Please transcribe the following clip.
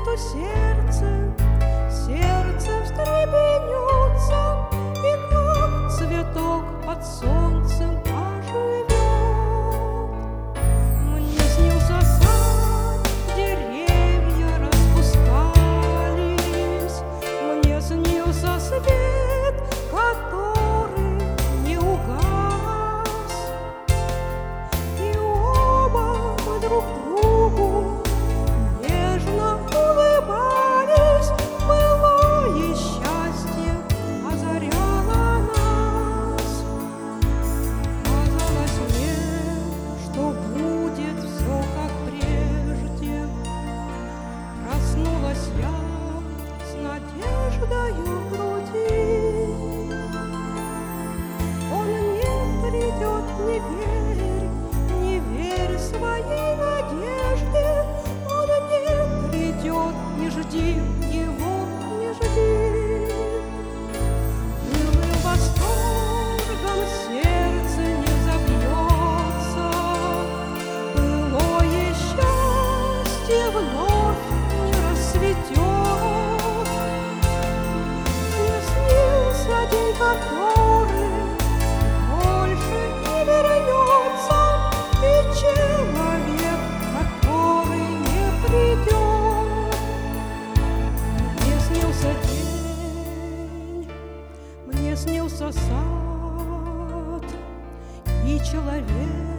что сердце встрепенется, и как цветок под солнцем оживет. Мне снился сад, деревья распускались, мне снился свет, который не угас, и оба друг другу нежно улыбались. Былое счастье озаряло нас. Казалось мне, что будет все как прежде. Проснулась я с надеждою в груди. Он не придет, не верь своей надежде. Он не придет, не жди его, не жди. Былым восторгом сердце не забьется, былое счастье вновь не расцветет. Мне снился день, который больше не вернется, и человек, который не придет. Мне снился день, мне снился сад, и человек,